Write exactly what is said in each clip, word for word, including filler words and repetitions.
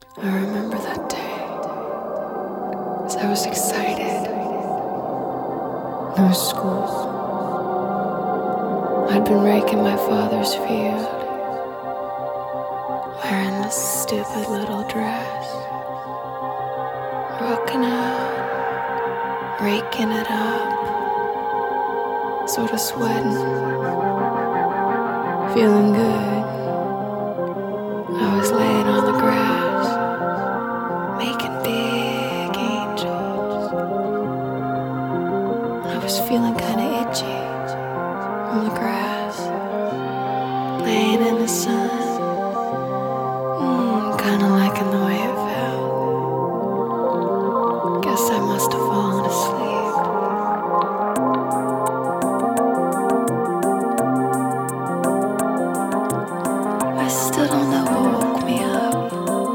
I remember that day, as I was excited. No school. I'd been raking my father's field, wearing this stupid little dress, rocking out, raking it up, sort of sweating, feeling good. I was laying on the grass, making big angels. I was feeling kinda itchy from the grass, laying in the sun, mm, kinda liking the way it felt. Guess I must have fallen asleep. I still don't know what woke me up.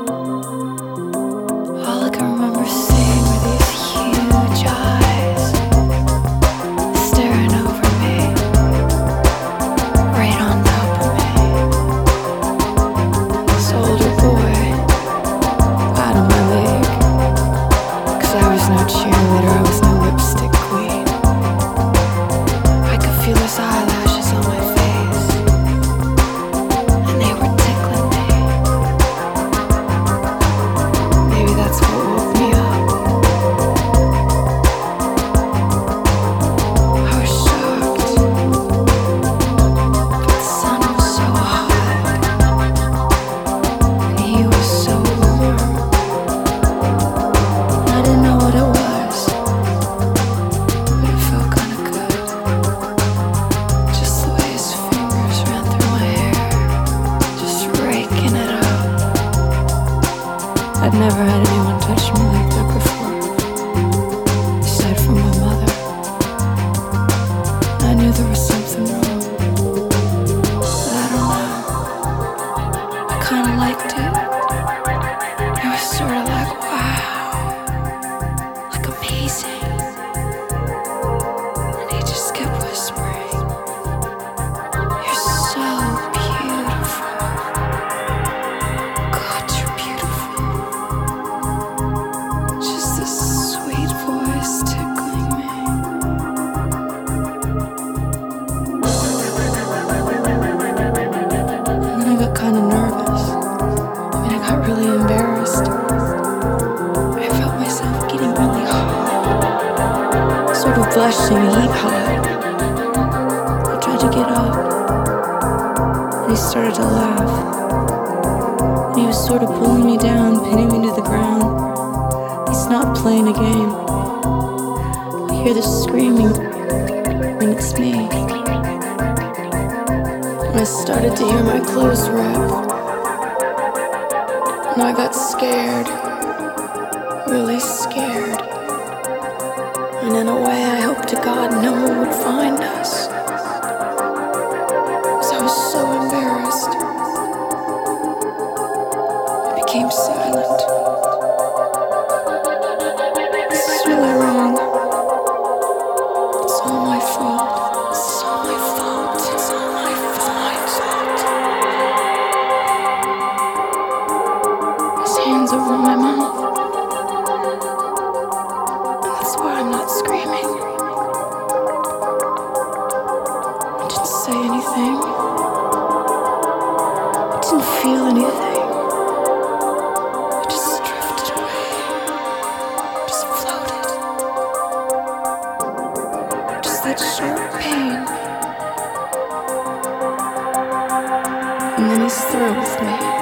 All I can remember seeing were these huge eyes staring over me, right on top of me. This older boy out of my league, 'cause I was no cheerleader, I was no lipstick queen. I could feel his eyelashes on my face, and they were tickling me. Maybe that's what woke me up. I was shocked. The sun was so hot, and he was so warm. And I didn't know what it was, but it felt kinda good. Just the way his fingers ran through my hair, just raking it up. I'd never had anyone touch me like that before, aside from my mother. I knew there was something wrong, but I don't know. I kinda liked it. It was sorta like, wow, like amazing. And he just kept whispering, "You're so beautiful. God, you're beautiful." Just this sweet voice tickling me. And then I got kinda nervous. I mean, I got really embarrassed. I felt myself getting really hot, sort of blushing heat hot. I tried to get up, and he started to laugh. And he was sort of pulling me down, pinning me to the ground. He's not playing a game. I hear the screaming, and it's me. And I started to hear my clothes rip. And I got scared, really scared. And in a way, I hope to God no one would find us, 'cause I was so embarrassed. I became silent. This is really wrong. It's all my fault. It's all my fault. It's all my fault. His hands over my mouth. And that's why I'm not screaming. I didn't say anything. I didn't feel anything. I just drifted away. Just floated. Just that sharp pain. And then he's through with me.